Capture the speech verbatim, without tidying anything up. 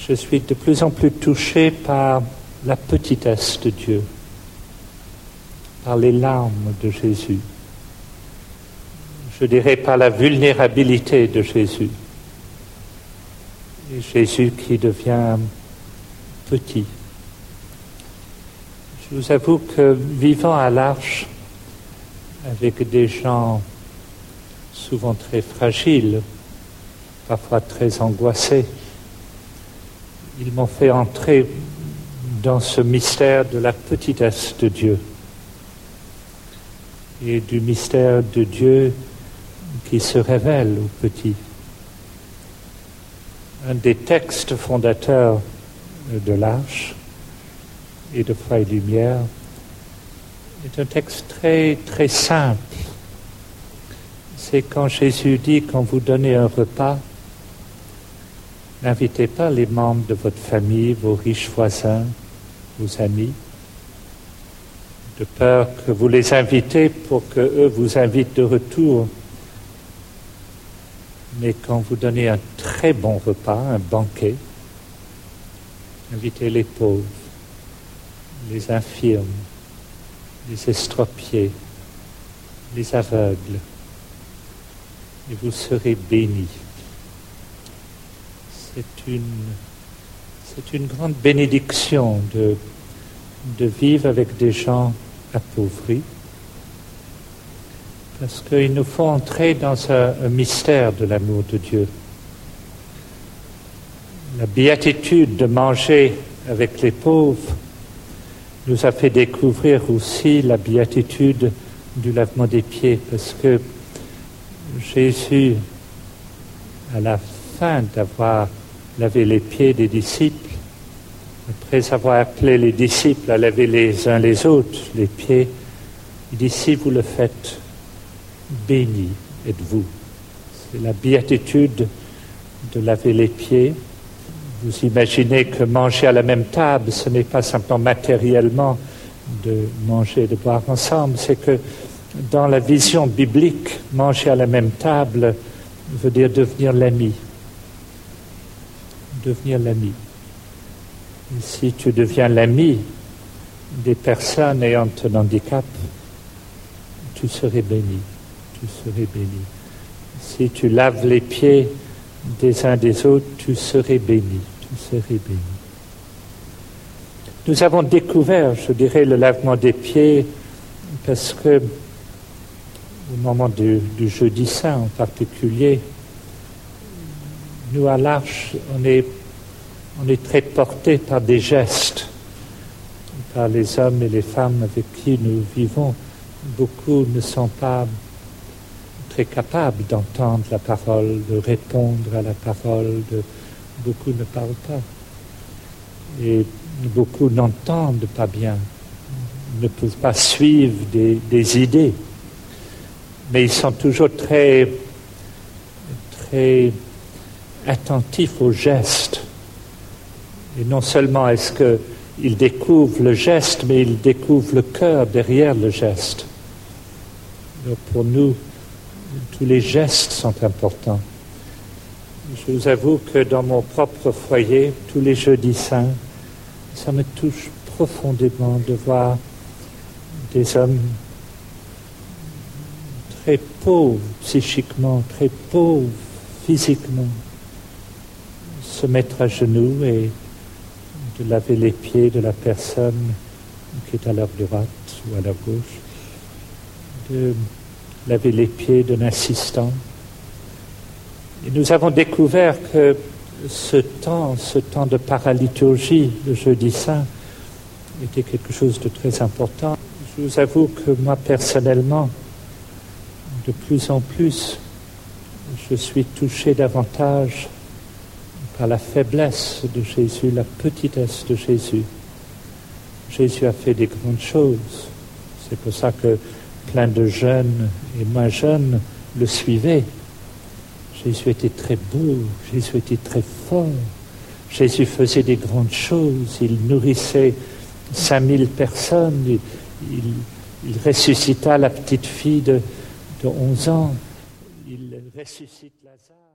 je suis de plus en plus touché par la petitesse de Dieu, par les larmes de Jésus, je dirais par la vulnérabilité de Jésus, et Jésus qui devient petit. Je vous avoue que vivant à l'Arche, avec des gens souvent très fragiles, parfois très angoissés, ils m'ont fait entrer dans ce mystère de la petitesse de Dieu et du mystère de Dieu qui se révèle aux petits. Un des textes fondateurs de l'Arche et de Foi et Lumière est un texte très, très simple. C'est quand Jésus dit, quand vous donnez un repas, n'invitez pas les membres de votre famille, vos riches voisins, vos amis, de peur que vous les invitez pour qu'eux vous invitent de retour. Mais quand vous donnez un très bon repas, un banquet, invitez les pauvres, les infirmes, les estropiés, les aveugles, et vous serez bénis. C'est une, c'est une grande bénédiction de, de vivre avec des gens appauvris, parce qu'il nous faut entrer dans un, un mystère de l'amour de Dieu. La béatitude de manger avec les pauvres nous a fait découvrir aussi la béatitude du lavement des pieds, parce que Jésus, à la fin d'avoir lavé les pieds des disciples, après avoir appelé les disciples à laver les uns les autres les pieds, il dit, si vous le faites, bénis êtes-vous. C'est la béatitude de laver les pieds. Vous imaginez que manger à la même table, ce n'est pas simplement matériellement de manger et de boire ensemble, c'est que dans la vision biblique, manger à la même table veut dire devenir l'ami. Devenir l'ami. Et si tu deviens l'ami des personnes ayant un handicap, tu serais béni. Tu serais béni. Si tu laves les pieds des uns des autres, tu serais béni. Tu serais béni. Nous avons découvert, je dirais, le lavement des pieds parce que au moment du, du Jeudi Saint en particulier, nous à l'Arche, on est, on est très portés par des gestes, par les hommes et les femmes avec qui nous vivons. Beaucoup ne sont pas très capables d'entendre la parole, de répondre à la parole, de, beaucoup ne parlent pas. Et beaucoup n'entendent pas bien, ne peuvent pas suivre des, des idées. Mais ils sont toujours très, très attentifs aux gestes. Et non seulement est-ce qu'ils découvrent le geste, mais ils découvrent le cœur derrière le geste. Donc pour nous, tous les gestes sont importants. Je vous avoue que dans mon propre foyer, tous les jeudis saints, ça me touche profondément de voir des hommes très pauvres psychiquement, très pauvres physiquement, se mettre à genoux et de laver les pieds de la personne qui est à leur droite ou à leur gauche, de laver les pieds d'un assistant. Et nous avons découvert que ce temps, ce temps de paraliturgie, le jeudi saint, était quelque chose de très important. Je vous avoue que moi, personnellement, de plus en plus, je suis touché davantage par la faiblesse de Jésus, la petitesse de Jésus. Jésus a fait des grandes choses. C'est pour ça que plein de jeunes et moins jeunes le suivaient. Jésus était très beau, Jésus était très fort. Jésus faisait des grandes choses. Il nourrissait cinq mille personnes. Il, il, il ressuscita la petite fille de, de onze ans. Il ressuscite Lazare.